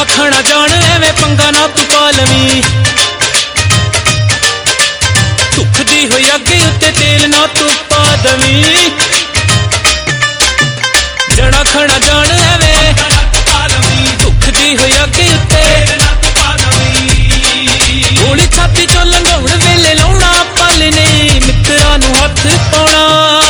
खाना जान एवें पंगा ना तू पा लवीं सुखदी होई अगे उत्ते तेल ना तू पा दवीं जना खाना जान एवें सुखदी होई अगे उत्ते गोली छाती चो लंघाउण वेले लाउणा पल ने मित्तरां नूं हथ पाउणा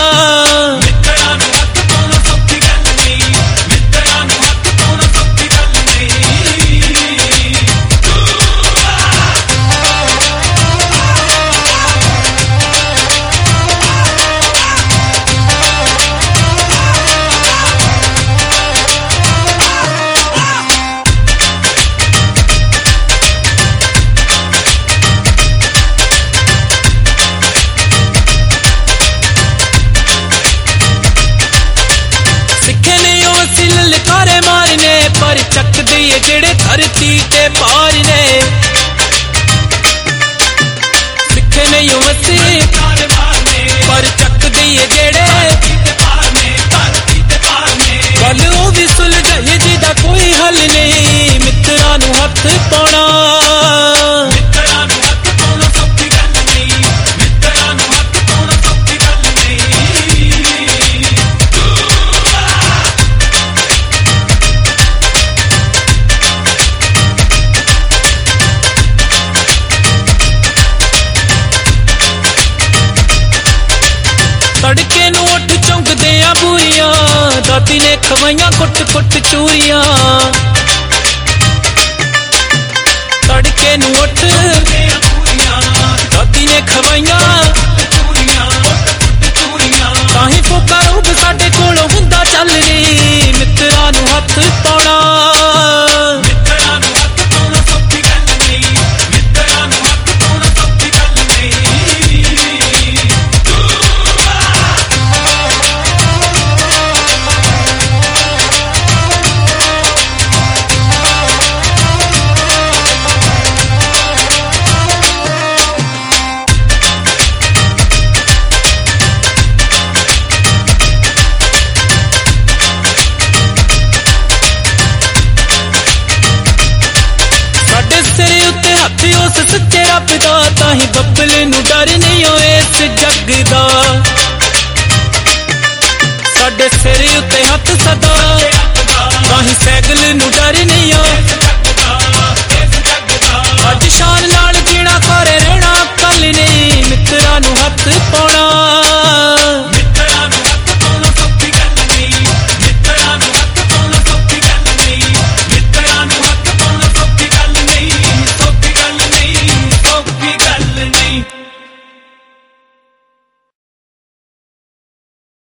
चक दिए जेड़े धरती ते पार ने सिखे नहीं मसी पर चक दिए जेड़े गल वो भी सुलझाई जिदा कोई हल नहीं मित्तरां नूं हथ पाउणा तड़के नूं उठ चौंकदे आ बूरियां दाती ने खवाइयां कुट कुट चूरियां तड़के नूं उठ दाती ने खवाइयां ताहीं फोका रूप साडे कोलों हुंदा चल नी मित्तरां नूं हथ पाउणा उस सच्चे रब दा ताही बब्बल नूं डर नहीं हो इस जग दा साडे सिर उत्ते हथ सदा ताही सैगल नूं डर नहीं हो अज शान नाल जीना करे रहना कल नहीं मित्तरां नूं हथ पाउणा